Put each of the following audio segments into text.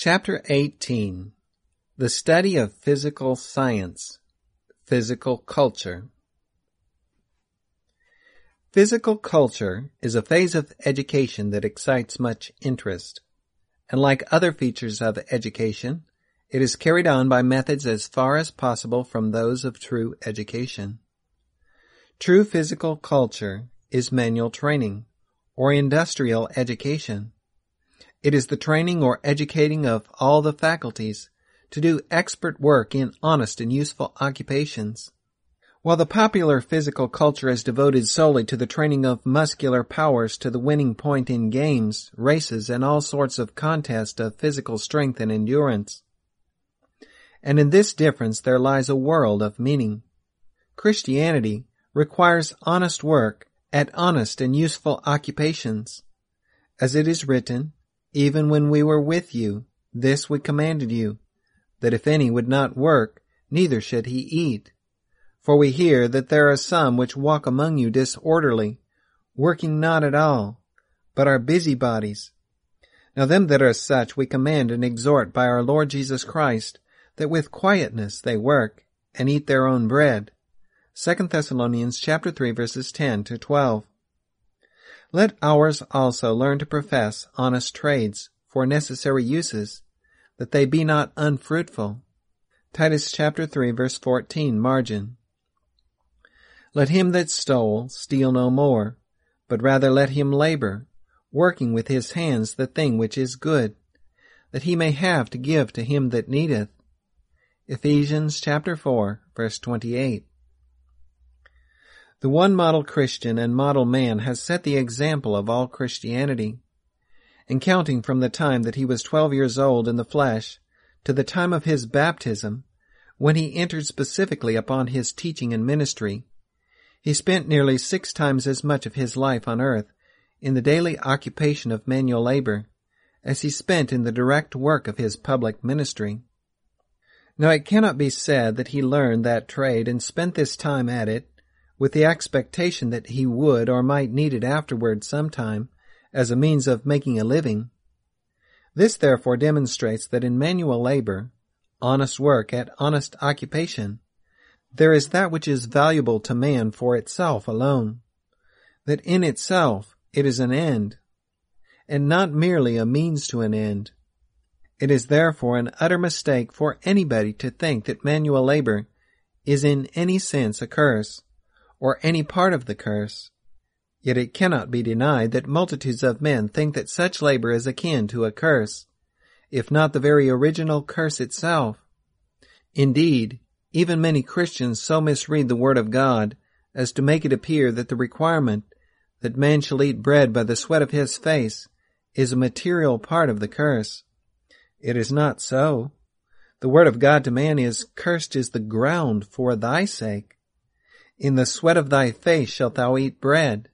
Chapter 18. The Study of Physical Science, Physical Culture. Physical culture is a phase of education that excites much interest, and like other features of education, it is carried on by methods as far as possible from those of true education. True physical culture is manual training, or industrial education. It is the training or educating of all the faculties to do expert work in honest and useful occupations. While the popular physical culture is devoted solely to the training of muscular powers to the winning point in games, races, and all sorts of contests of physical strength and endurance. And in this difference there lies a world of meaning. Christianity requires honest work at honest and useful occupations. As it is written, "Even when we were with you, this we commanded you, that if any would not work, neither should he eat. For we hear that there are some which walk among you disorderly, working not at all, but are busybodies. Now them that are such we command and exhort by our Lord Jesus Christ, that with quietness they work, and eat their own bread." 2 Thessalonians chapter 3, verses 10 to 12. Let ours also learn to profess honest trades for necessary uses, that they be not unfruitful. Titus chapter 3, verse 14, margin. Let him that stole steal no more, but rather let him labor, working with his hands the thing which is good, that he may have to give to him that needeth. Ephesians chapter 4, verse 28. The one model Christian and model man has set the example of all Christianity. And counting from the time that he was 12 years old in the flesh to the time of his baptism, when he entered specifically upon his teaching and ministry, he spent nearly 6 times as much of his life on earth in the daily occupation of manual labor as he spent in the direct work of his public ministry. Now it cannot be said that he learned that trade and spent this time at it with the expectation that he would or might need it afterward sometime as a means of making a living. This therefore demonstrates that in manual labor, honest work at honest occupation, there is that which is valuable to man for itself alone, that in itself it is an end, and not merely a means to an end. It is therefore an utter mistake for anybody to think that manual labor is in any sense a curse, or any part of the curse. Yet it cannot be denied that multitudes of men think that such labor is akin to a curse, if not the very original curse itself. Indeed, even many Christians so misread the Word of God as to make it appear that the requirement that man shall eat bread by the sweat of his face is a material part of the curse. It is not so. The Word of God to man is, "Cursed is the ground for thy sake. In the sweat of thy face shalt thou eat bread."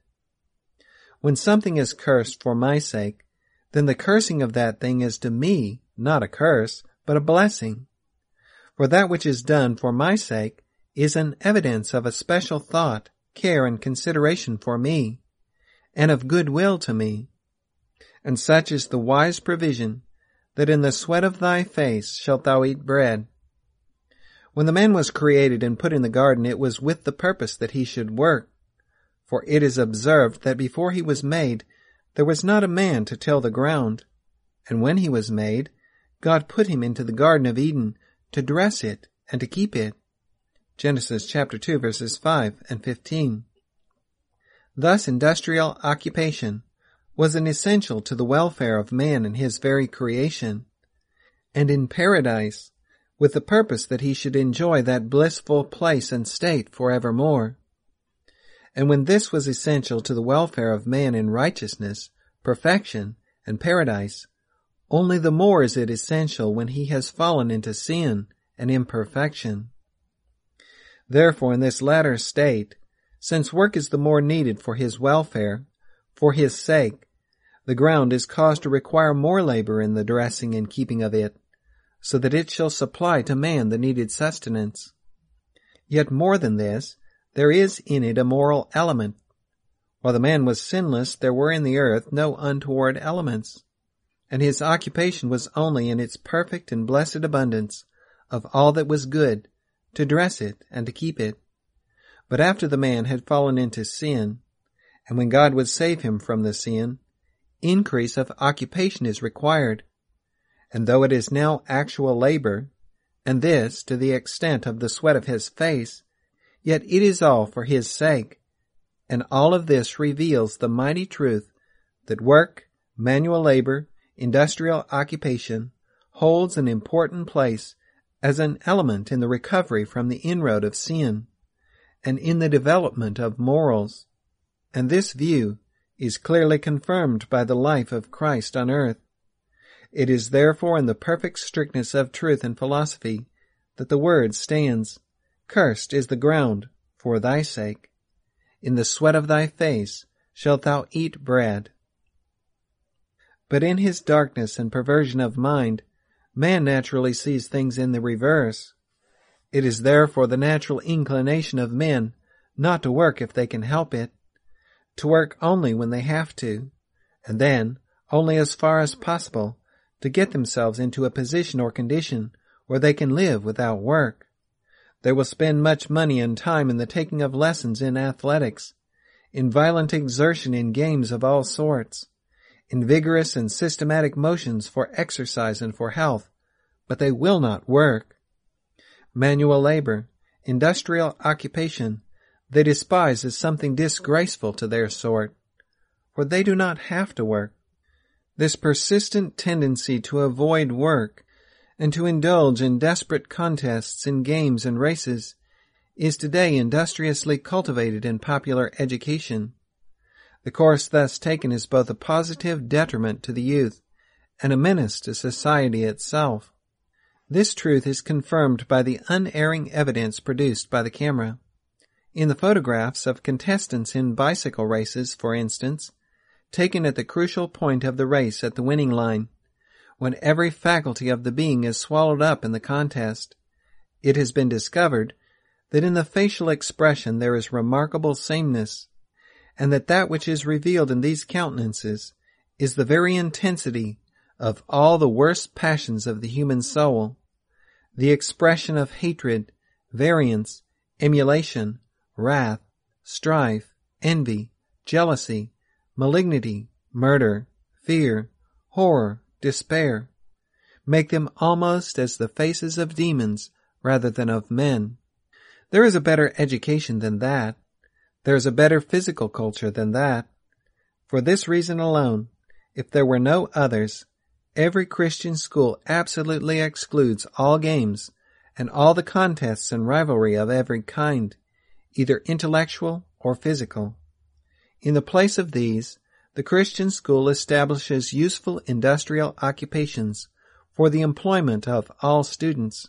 When something is cursed for my sake, then the cursing of that thing is to me not a curse, but a blessing. For that which is done for my sake is an evidence of a special thought, care, and consideration for me, and of good will to me. And such is the wise provision, that in the sweat of thy face shalt thou eat bread. When the man was created and put in the garden, it was with the purpose that he should work. For it is observed that before he was made, there was not a man to till the ground. And when he was made, God put him into the Garden of Eden to dress it and to keep it. Genesis chapter 2, verses 5 and 15. Thus industrial occupation was an essential to the welfare of man and his very creation. And in paradise, with the purpose that he should enjoy that blissful place and state forevermore. And when this was essential to the welfare of man in righteousness, perfection, and paradise, only the more is it essential when he has fallen into sin and imperfection. Therefore, in this latter state, since work is the more needed for his welfare, for his sake, the ground is caused to require more labor in the dressing and keeping of it, so that it shall supply to man the needed sustenance. Yet more than this, there is in it a moral element. While the man was sinless, there were in the earth no untoward elements. and his occupation was only in its perfect and blessed abundance of all that was good, to dress it and to keep it. But after the man had fallen into sin, and when God would save him from the sin, increase of occupation is required. And though it is now actual labor, and this to the extent of the sweat of his face, yet it is all for his sake. And all of this reveals the mighty truth that work, manual labor, industrial occupation, holds an important place as an element in the recovery from the inroad of sin, and in the development of morals. And this view is clearly confirmed by the life of Christ on earth. It is therefore in the perfect strictness of truth and philosophy that the word stands, "Cursed is the ground for thy sake. In the sweat of thy face shalt thou eat bread." But in his darkness and perversion of mind, man naturally sees things in the reverse. It is therefore the natural inclination of men not to work if they can help it, to work only when they have to, and then only as far as possible to get themselves into a position or condition where they can live without work. They will spend much money and time in the taking of lessons in athletics, in violent exertion in games of all sorts, in vigorous and systematic motions for exercise and for health, but they will not work. Manual labor, industrial occupation, they despise as something disgraceful to their sort, for they do not have to work. This persistent tendency to avoid work and to indulge in desperate contests in games and races is today industriously cultivated in popular education. The course thus taken is both a positive detriment to the youth and a menace to society itself. This truth is confirmed by the unerring evidence produced by the camera. In the photographs of contestants in bicycle races, for instance, taken at the crucial point of the race at the winning line, when every faculty of the being is swallowed up in the contest, it has been discovered that in the facial expression there is remarkable sameness, and that which is revealed in these countenances is the very intensity of all the worst passions of the human soul, the expression of hatred, variance, emulation, wrath, strife, envy, jealousy, malignity, murder, fear, horror, despair. Make them almost as the faces of demons rather than of men. There is a better education than that. There is a better physical culture than that. For this reason alone, if there were no others, every Christian school absolutely excludes all games and all the contests and rivalry of every kind, either intellectual or physical. In the place of these, the Christian school establishes useful industrial occupations for the employment of all students.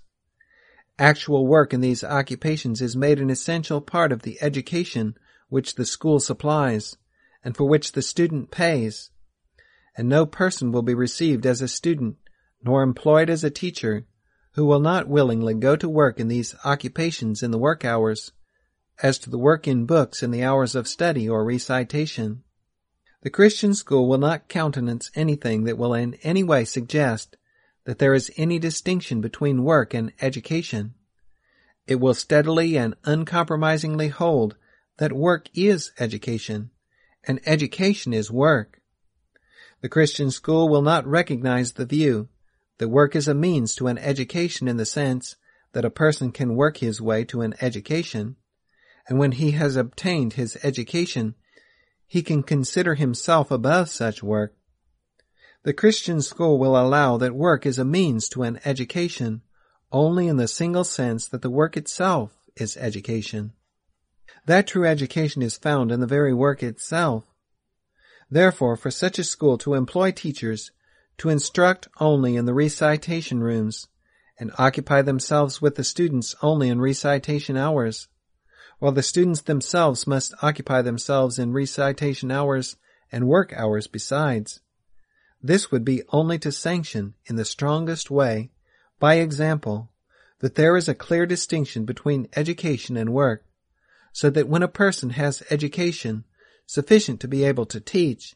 Actual work in these occupations is made an essential part of the education which the school supplies, and for which the student pays. And no person will be received as a student, nor employed as a teacher, who will not willingly go to work in these occupations in the work hours, as to the work in books in the hours of study or recitation. The Christian school will not countenance anything that will in any way suggest that there is any distinction between work and education. It will steadily and uncompromisingly hold that work is education, and education is work. The Christian school will not recognize the view that work is a means to an education in the sense that a person can work his way to an education, and when he has obtained his education, he can consider himself above such work. The Christian school will allow that work is a means to an education only in the single sense that the work itself is education. That true education is found in the very work itself. Therefore, for such a school to employ teachers to instruct only in the recitation rooms, and occupy themselves with the students only in recitation hours, while the students themselves must occupy themselves in recitation hours and work hours besides, this would be only to sanction in the strongest way, by example, that there is a clear distinction between education and work, so that when a person has education sufficient to be able to teach,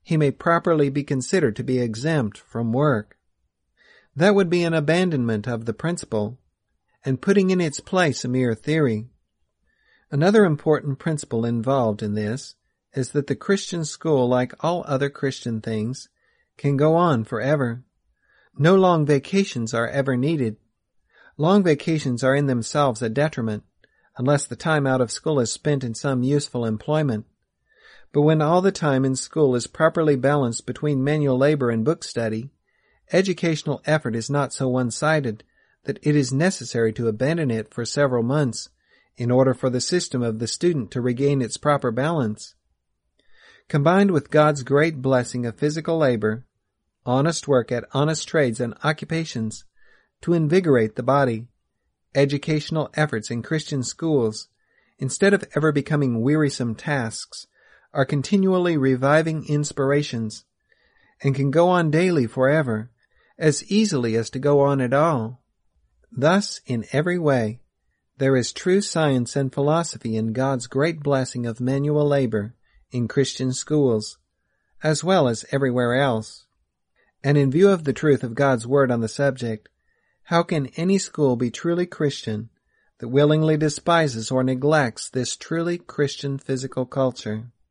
he may properly be considered to be exempt from work. That would be an abandonment of the principle, and putting in its place a mere theory. Another important principle involved in this is that the Christian school, like all other Christian things, can go on forever. No long vacations are ever needed. Long vacations are in themselves a detriment, unless the time out of school is spent in some useful employment. But when all the time in school is properly balanced between manual labor and book study, educational effort is not so one-sided that it is necessary to abandon it for several months in order for the system of the student to regain its proper balance. Combined with God's great blessing of physical labor, honest work at honest trades and occupations to invigorate the body, educational efforts in Christian schools, instead of ever becoming wearisome tasks, are continually reviving inspirations, and can go on daily forever, as easily as to go on at all. Thus, in every way, there is true science and philosophy in God's great blessing of manual labor in Christian schools, as well as everywhere else. And in view of the truth of God's word on the subject, how can any school be truly Christian that willingly despises or neglects this truly Christian physical culture?